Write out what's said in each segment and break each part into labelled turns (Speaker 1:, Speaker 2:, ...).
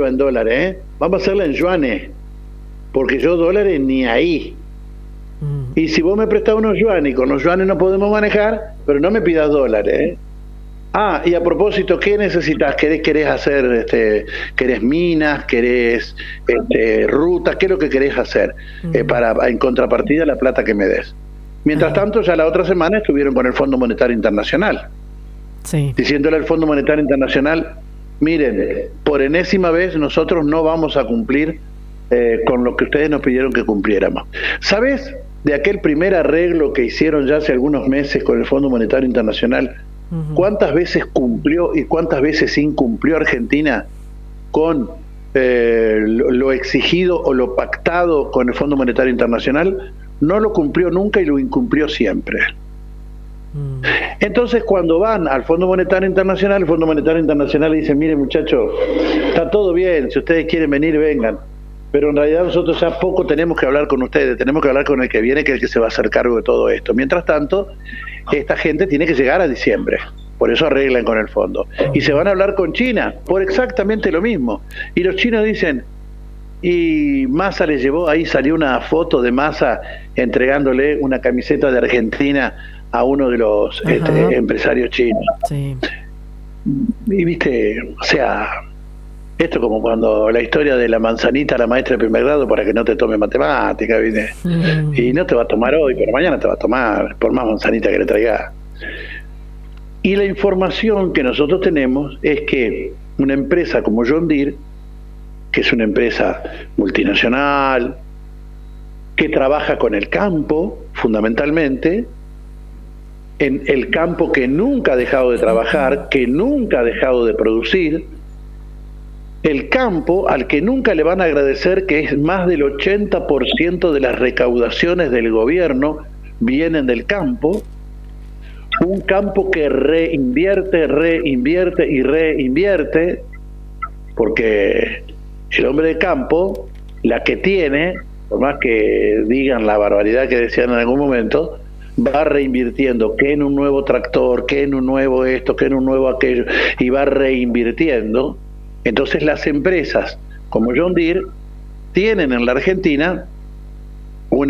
Speaker 1: vuelva en dólares, vamos a hacerla en yuanes, porque yo dólares ni ahí. Y si vos me prestás unos yuanes y con los yuanes no podemos manejar, pero no me pidas dólares, Ah, y a propósito, ¿qué necesitas? ¿Querés hacer, querés minas, querés rutas? ¿Qué es lo que querés hacer para en contrapartida la plata que me des? Mientras tanto, ya la otra semana estuvieron con el Fondo Monetario Internacional, diciéndole al Fondo Monetario Internacional, miren, por enésima vez nosotros no vamos a cumplir con lo que ustedes nos pidieron que cumpliéramos. ¿Sabés de aquel primer arreglo que hicieron ya hace algunos meses con el Fondo Monetario Internacional? ¿Cuántas veces cumplió y cuántas veces incumplió Argentina con lo exigido o lo pactado con el Fondo Monetario Internacional? No lo cumplió nunca y lo incumplió siempre. Entonces, cuando van al Fondo Monetario Internacional, el Fondo Monetario Internacional dice, miren muchachos, está todo bien, si ustedes quieren venir, vengan. Pero en realidad nosotros ya poco tenemos que hablar con ustedes, tenemos que hablar con el que viene, que es el que se va a hacer cargo de todo esto. Mientras tanto, esta gente tiene que llegar a diciembre, por eso arreglan con el fondo. Y se van a hablar con China, por exactamente lo mismo. Y los chinos dicen, y Massa le llevó, ahí salió una foto de Massa entregándole una camiseta de Argentina a uno de los empresarios chinos. Sí. Y viste, o sea... Esto como cuando la historia de la manzanita, la maestra de primer grado, para que no te tome matemática, ¿viste? Y no te va a tomar hoy, pero mañana te va a tomar, por más manzanita que le traiga. Y la información que nosotros tenemos es que una empresa como John Deere, que es una empresa multinacional, que trabaja con el campo, fundamentalmente, en el campo que nunca ha dejado de trabajar, que nunca ha dejado de producir, el campo al que nunca le van a agradecer que es más del 80% de las recaudaciones del gobierno vienen del campo, un campo que reinvierte y reinvierte, porque el hombre de campo, la que tiene, por más que digan la barbaridad que decían en algún momento, va reinvirtiendo, que en un nuevo tractor, que en un nuevo esto, que en un nuevo aquello, y va reinvirtiendo. Entonces las empresas como John Deere tienen en la Argentina un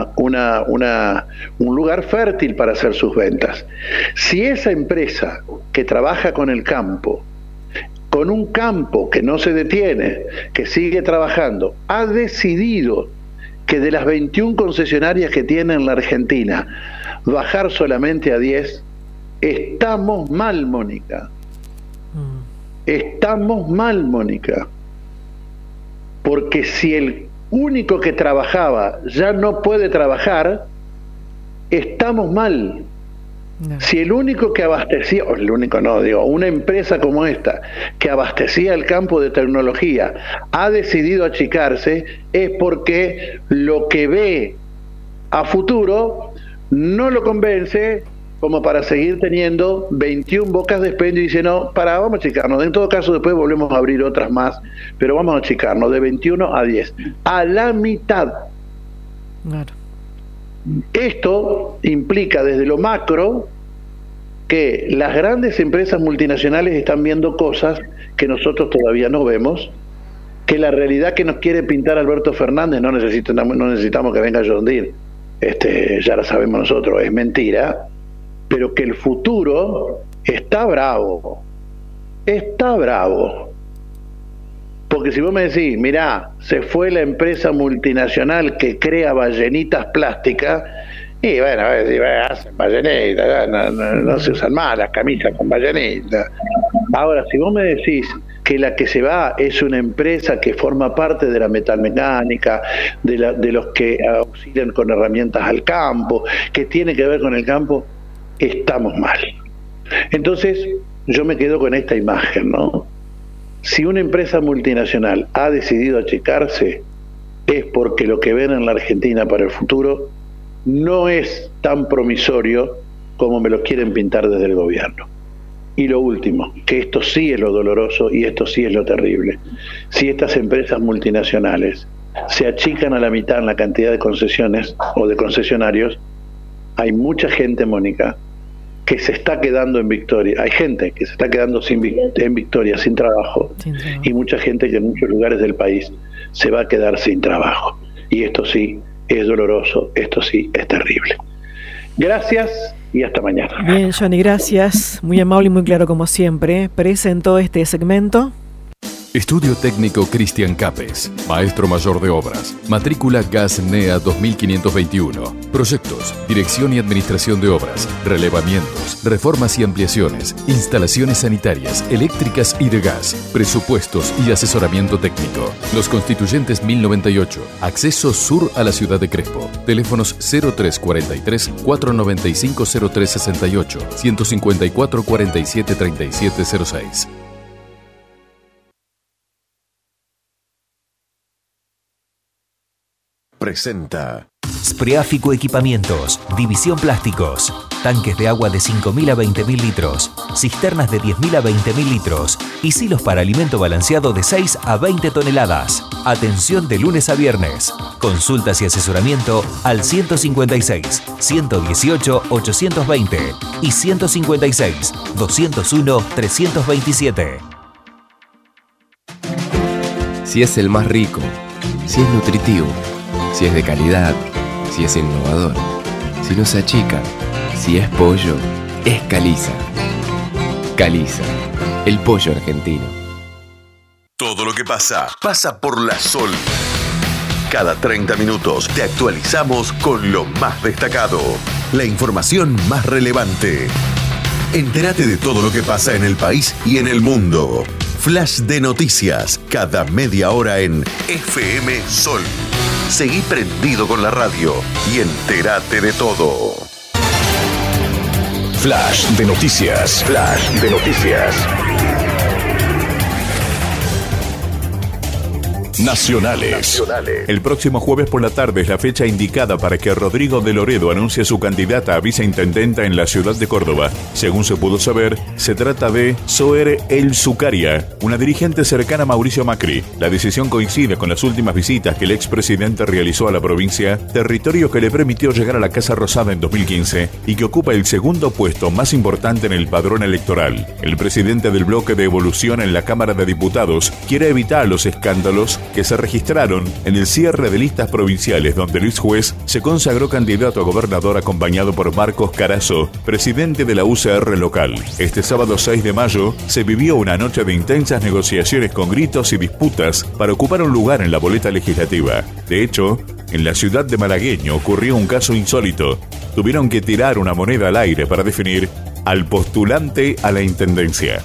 Speaker 1: lugar fértil para hacer sus ventas. Si esa empresa que trabaja con el campo, con un campo que no se detiene, que sigue trabajando, ha decidido que de las 21 concesionarias que tiene en la Argentina, bajar solamente a 10, estamos mal, Mónica. Estamos mal, Mónica, porque si el único que trabajaba ya no puede trabajar, estamos mal. No. Si el único que abastecía, o el único no, digo, una empresa como esta, que abastecía el campo de tecnología, ha decidido achicarse, es porque lo que ve a futuro no lo convence como para seguir teniendo 21 bocas de expendio y dice, no, vamos a achicarnos. En todo caso, después volvemos a abrir otras más, pero vamos a achicarnos de 21 a 10. A la mitad. Claro. Esto implica desde lo macro que las grandes empresas multinacionales están viendo cosas que nosotros todavía no vemos, que la realidad que nos quiere pintar Alberto Fernández, no necesitamos que venga John Deere, ya la sabemos nosotros, es mentira, pero que el futuro está bravo. Está bravo. Porque si vos me decís, mirá, se fue la empresa multinacional que crea ballenitas plásticas, y bueno, a ver si hacen ballenitas, no se usan más las camisas con ballenitas. Ahora, si vos me decís que la que se va es una empresa que forma parte de la metalmecánica, de los que auxilian con herramientas al campo, que tiene que ver con el campo, estamos mal. Entonces, yo me quedo con esta imagen, ¿no? Si una empresa multinacional ha decidido achicarse, es porque lo que ven en la Argentina para el futuro no es tan promisorio como me lo quieren pintar desde el gobierno. Y lo último, que esto sí es lo doloroso y esto sí es lo terrible. Si estas empresas multinacionales se achican a la mitad en la cantidad de concesiones o de concesionarios, hay mucha gente, Mónica, que se está quedando en Victoria. Hay gente que se está quedando en Victoria sin trabajo, y mucha gente que en muchos lugares del país se va a quedar sin trabajo. Y esto sí es doloroso, esto sí es terrible. Gracias y hasta mañana.
Speaker 2: Bien, Johnny, gracias. Muy amable y muy claro como siempre. Presentó este segmento
Speaker 3: Estudio Técnico Cristian Capes, Maestro Mayor de Obras, matrícula GAS NEA 2521. Proyectos, dirección y administración de obras, relevamientos, reformas y ampliaciones, instalaciones sanitarias, eléctricas y de gas, presupuestos y asesoramiento técnico. Los Constituyentes 1098, acceso sur a la ciudad de Crespo. Teléfonos 0343 495 0368, 154 47 3706.
Speaker 4: Presenta
Speaker 5: Spreáfico Equipamientos, División Plásticos, tanques de agua de 5.000 a 20.000 litros, cisternas de 10.000 a 20.000 litros y silos para alimento balanceado de 6 a 20 toneladas. Atención de lunes a viernes. Consultas y asesoramiento al 156 118 820 y 156 201 327.
Speaker 6: Si es el más rico, si es nutritivo, si es de calidad, si es innovador, si no se achica, si es pollo, es Caliza. Caliza, el pollo argentino.
Speaker 4: todo lo que pasa por La Sol. Cada 30 minutos te actualizamos con lo más destacado, la información más relevante. Entérate de todo lo que pasa en el país y en el mundo. Flash de noticias, cada media hora en FM Sol. Seguí prendido con la radio y entérate de todo. Flash de noticias. Flash de noticias. Nacionales.
Speaker 7: El próximo jueves por la tarde es la fecha indicada para que Rodrigo de Loredo anuncie su candidata a viceintendenta en la ciudad de Córdoba. Según se pudo saber, se trata de Zoer El Zucaria, una dirigente cercana a Mauricio Macri. La decisión coincide con las últimas visitas que el expresidente realizó a la provincia, territorio que le permitió llegar a la Casa Rosada en 2015 y que ocupa el segundo puesto más importante en el padrón electoral. El presidente del bloque de Evolución en la Cámara de Diputados quiere evitar los escándalos que se registraron en el cierre de listas provinciales donde Luis Juez se consagró candidato a gobernador acompañado por Marcos Carazo, presidente de la UCR local. Este sábado 6 de mayo se vivió una noche de intensas negociaciones con gritos y disputas para ocupar un lugar en la boleta legislativa. De hecho, en la ciudad de Malagueño ocurrió un caso insólito. Tuvieron que tirar una moneda al aire para definir al postulante a la intendencia.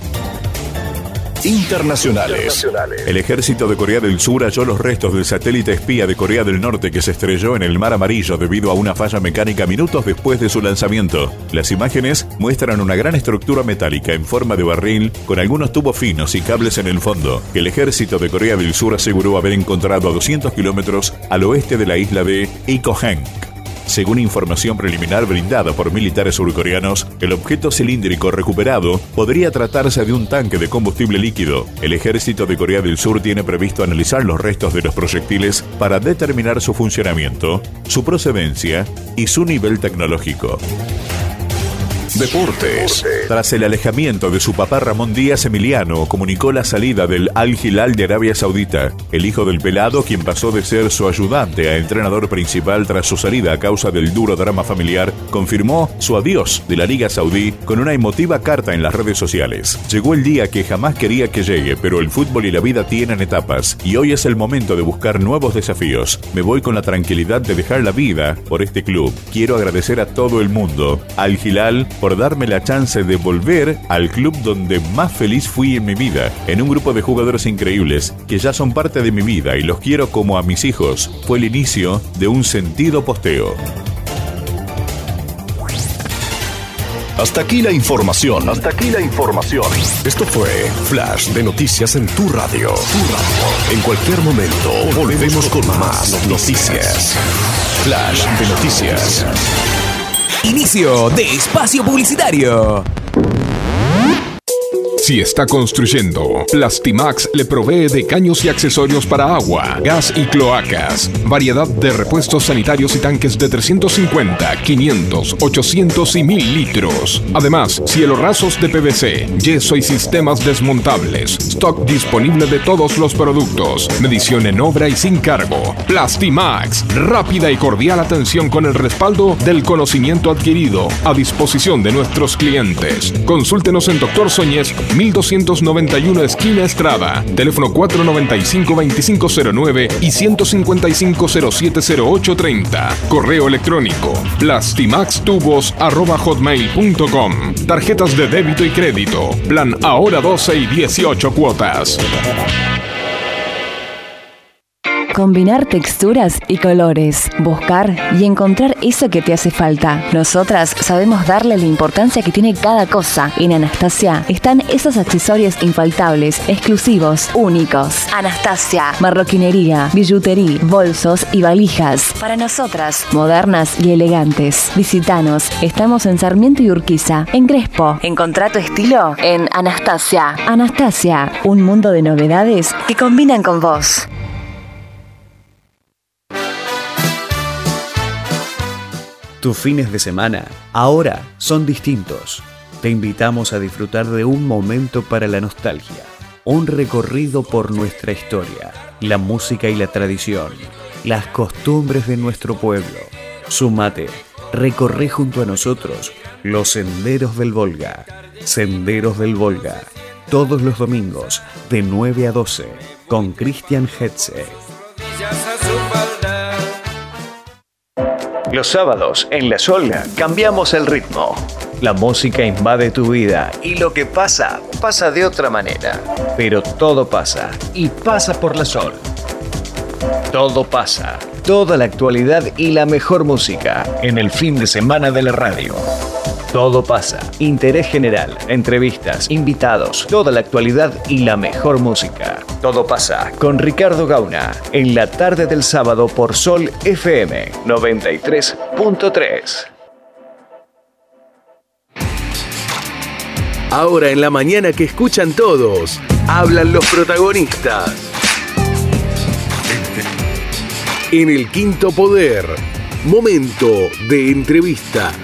Speaker 4: Internacionales.
Speaker 7: El ejército de Corea del Sur halló los restos del satélite espía de Corea del Norte que se estrelló en el Mar Amarillo debido a una falla mecánica minutos después de su lanzamiento. Las imágenes muestran una gran estructura metálica en forma de barril con algunos tubos finos y cables en el fondo, que el ejército de Corea del Sur aseguró haber encontrado a 200 kilómetros al oeste de la isla de Ikoheng. Según información preliminar brindada por militares surcoreanos, el objeto cilíndrico recuperado podría tratarse de un tanque de combustible líquido. El ejército de Corea del Sur tiene previsto analizar los restos de los proyectiles para determinar su funcionamiento, su procedencia y su nivel tecnológico.
Speaker 4: Deportes.
Speaker 7: Tras el alejamiento de su papá Ramón Díaz, Emiliano comunicó la salida del Al Hilal de Arabia Saudita. El hijo del pelado, quien pasó de ser su ayudante a entrenador principal tras su salida a causa del duro drama familiar, confirmó su adiós de la Liga Saudí con una emotiva carta en las redes sociales. Llegó el día que jamás quería que llegue, pero el fútbol y la vida tienen etapas, y hoy es el momento de buscar nuevos desafíos. Me voy con la tranquilidad de dejar la vida por este club. Quiero agradecer a todo el mundo, Al Hilal, por darme la chance de volver al club donde más feliz fui en mi vida, en un grupo de jugadores increíbles que ya son parte de mi vida y los quiero como a mis hijos. Fue el inicio de un sentido posteo.
Speaker 4: Hasta aquí la información. Esto fue Flash de Noticias en tu radio. En cualquier momento volvemos con más noticias. Flash de Noticias.
Speaker 5: Inicio de espacio publicitario.
Speaker 8: Si está construyendo, Plastimax le provee de caños y accesorios para agua, gas y cloacas. Variedad de repuestos sanitarios y tanques de 350, 500, 800 y 1000 litros. Además, cielorrasos de PVC, yeso y sistemas desmontables. Stock disponible de todos los productos. Medición en obra y sin cargo. Plastimax. Rápida y cordial atención con el respaldo del conocimiento adquirido. A disposición de nuestros clientes. Consúltenos en Dr. Soñés, 1291 esquina Estrada. Teléfono 495-2509 y 155-070830. Correo electrónico plastimaxtubos@hotmail.com. Tarjetas de débito y crédito. Plan ahora 12 y 18 cuotas.
Speaker 9: Combinar texturas y colores, buscar y encontrar eso que te hace falta. Nosotras sabemos darle la importancia que tiene cada cosa. En Anastasia están esos accesorios infaltables, exclusivos, únicos. Anastasia, marroquinería, billutería, bolsos y valijas. Para nosotras, modernas y elegantes. Visítanos, estamos en Sarmiento y Urquiza, en Crespo. Encontrá tu estilo en Anastasia. Anastasia, un mundo de novedades que combinan con vos.
Speaker 10: Tus fines de semana ahora son distintos. Te invitamos a disfrutar de un momento para la nostalgia, un recorrido por nuestra historia, la música y la tradición, las costumbres de nuestro pueblo. Sumate, recorre junto a nosotros los senderos del Volga. Senderos del Volga, todos los domingos de 9 a 12 con Cristian Hetze. Los sábados, en La Sol, cambiamos el ritmo. La música invade tu vida y lo que pasa, pasa de otra manera. Pero todo pasa y pasa por La Sol. Todo pasa, toda la actualidad y la mejor música en el fin de semana de la radio. Todo pasa, interés general, entrevistas, invitados, toda la actualidad y la mejor música. Todo pasa con Ricardo Gauna en la tarde del sábado por Sol FM 93.3.
Speaker 4: Ahora en la mañana que escuchan todos, hablan los protagonistas. En el Quinto Poder, momento de entrevistas.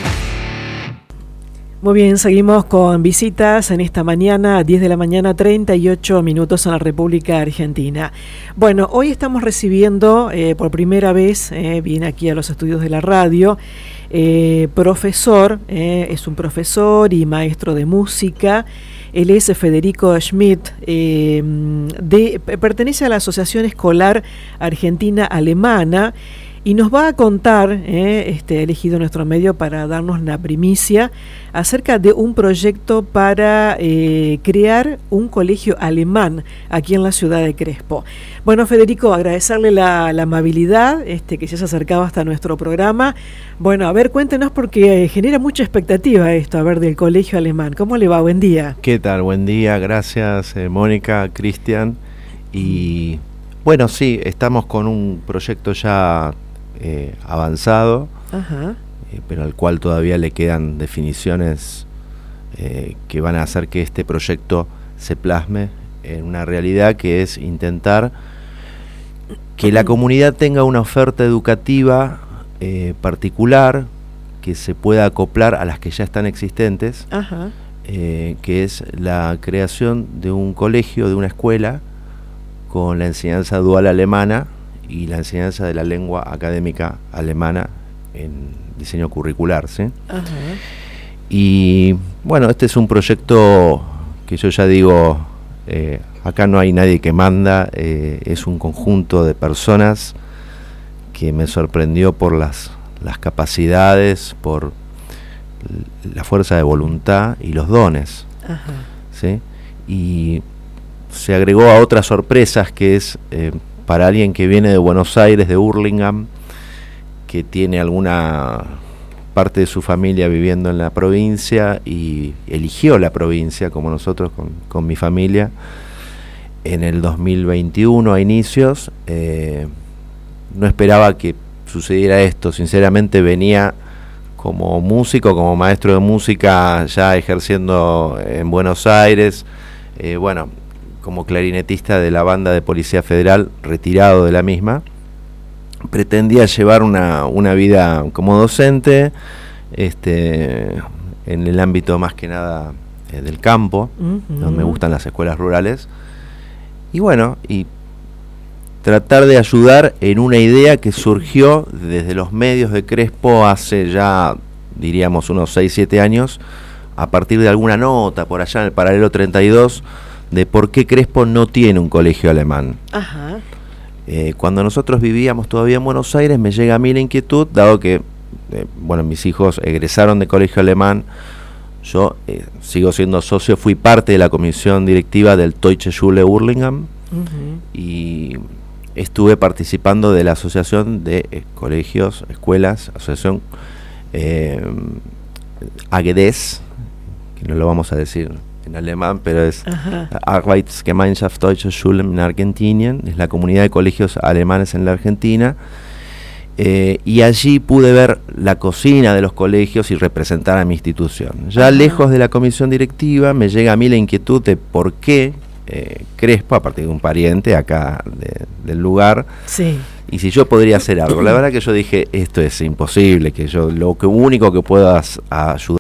Speaker 2: Muy bien, seguimos con visitas en esta mañana, 10 de la mañana, 38 minutos en la República Argentina. Bueno, hoy estamos recibiendo por primera vez, viene aquí a los estudios de la radio, profesor, es un profesor y maestro de música. Él es Federico Schmidt, pertenece a la Asociación Escolar Argentina-Alemana, y nos va a contar, elegido nuestro medio para darnos la primicia, acerca de un proyecto para crear un colegio alemán aquí en la ciudad de Crespo. Bueno, Federico, agradecerle la amabilidad que se haya acercado hasta nuestro programa. Bueno, a ver, cuéntenos porque genera mucha expectativa esto, a ver, del colegio alemán. ¿Cómo le va? Buen día.
Speaker 11: ¿Qué tal? Buen día, gracias Mónica, Cristian. Y bueno, sí, estamos con un proyecto ya avanzado, pero al cual todavía le quedan definiciones que van a hacer que este proyecto se plasme en una realidad, que es intentar que la comunidad tenga una oferta educativa particular que se pueda acoplar a las que ya están existentes, que es la creación de un colegio, de una escuela con la enseñanza dual alemana y la enseñanza de la lengua académica alemana en diseño curricular, ¿sí? Y bueno, este es un proyecto que yo ya digo, acá no hay nadie que manda, es un conjunto de personas que me sorprendió por las capacidades, por la fuerza de voluntad y los dones, ¿sí? Y se agregó a otras sorpresas, que es para alguien que viene de Buenos Aires, de Hurlingham, que tiene alguna parte de su familia viviendo en la provincia y eligió la provincia, como nosotros con mi familia, en el 2021 a inicios. No esperaba que sucediera esto, sinceramente venía como músico, como maestro de música, ya ejerciendo en Buenos Aires, bueno, como clarinetista de la banda de Policía Federal, retirado de la misma. Pretendía llevar una vida como docente, en el ámbito más que nada del campo, donde me gustan las escuelas rurales, y bueno, y tratar de ayudar en una idea que surgió desde los medios de Crespo hace ya, diríamos, unos 6-7 años, a partir de alguna nota por allá en el Paralelo 32, de por qué Crespo no tiene un colegio alemán.
Speaker 2: Ajá.
Speaker 11: Cuando nosotros vivíamos todavía en Buenos Aires, me llega a mí la inquietud, dado que bueno, mis hijos egresaron de colegio alemán. Yo sigo siendo socio, fui parte de la comisión directiva del Deutsche Schule Hurlingham, y estuve participando de la asociación de colegios, escuelas, asociación AGDES, que no lo vamos a decir en alemán, pero es Arbeitsgemeinschaft Deutsche Schulen in Argentinien, es la comunidad de colegios alemanes en la Argentina. Y allí pude ver la cocina de los colegios y representar a mi institución. Ya lejos de la comisión directiva, me llega a mí la inquietud de por qué Crespo, a partir de un pariente acá del lugar, y si yo podría hacer algo. La verdad que yo dije, esto es imposible, que yo lo único que puedo ayudar